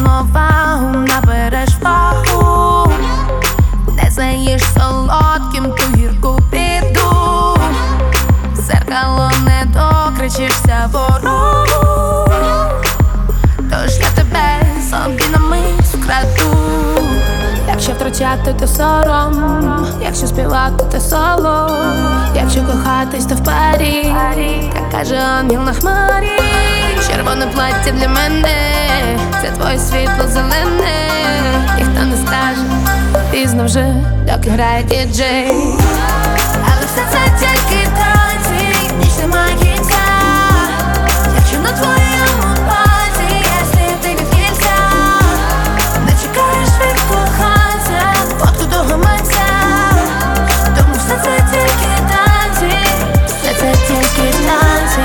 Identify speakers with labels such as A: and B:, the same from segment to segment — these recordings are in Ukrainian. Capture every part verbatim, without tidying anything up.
A: рівновагу, набереш вагу, не знаєш солодким ту гірку біду. В зеркало не докричишся ворогу, тож я тебе собі на мить вкраду. Якщо втрачати, то сором, якщо співати, то соло, якщо кохатись, то в парі, так каже ангел на хмарі. Червоне плаття для мене, це твоє світло зелене. Ніхто не скаже, пізно вже, доки грає діджей. Але все це тільки танці, ніч немає кінця. Якщо на твоєму пальці є сліди від кільця, не чекаєш від коханця фотку до гаманця. Тому все це тільки танці, все це тільки танці,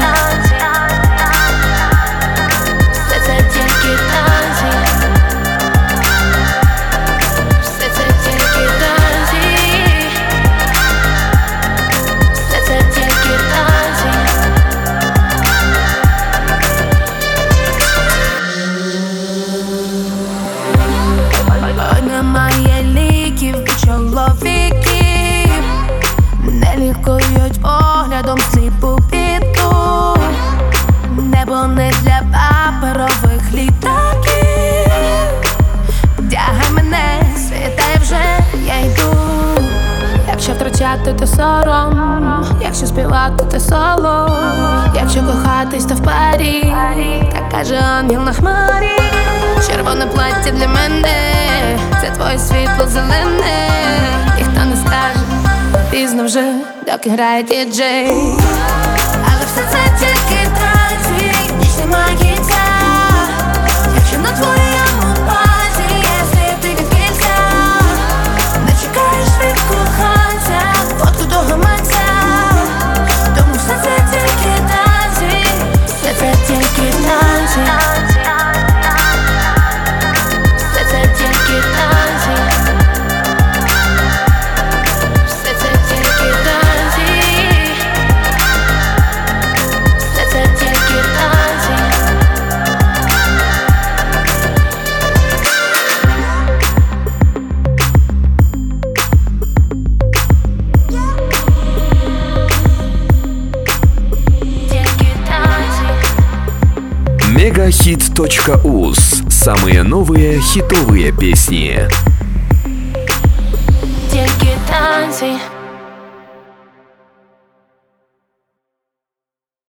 A: все це тільки танці, все це тільки танці, все це тільки танці. Ой, немає ліків від чоловіків, не лікують поглядом сліпу біду. Небо не для паперових літаків. Тягай мене, світає вже, я йду. Якщо втрачати, то сором, якщо співати, то соло, якщо кохатись, то в парі, так каже ангел на хмарі. Червоне плаття для мене, це твоє світло зелене. Ніхто не скаже, пізно вже, доки грає діджей. Але все це тільки танці, ніч немає кінця. Якщо на твоєму пальці є сліди від кільця, не чекаєш від коханця фотку до гаманця. Тому все це тільки танці, все це тільки танці, все це тільки танці, все це тільки танці, все це тільки танці. Тільки танці.
B: Мегахит точка уз. Самые новые хитовые песни.
A: Тільки танці.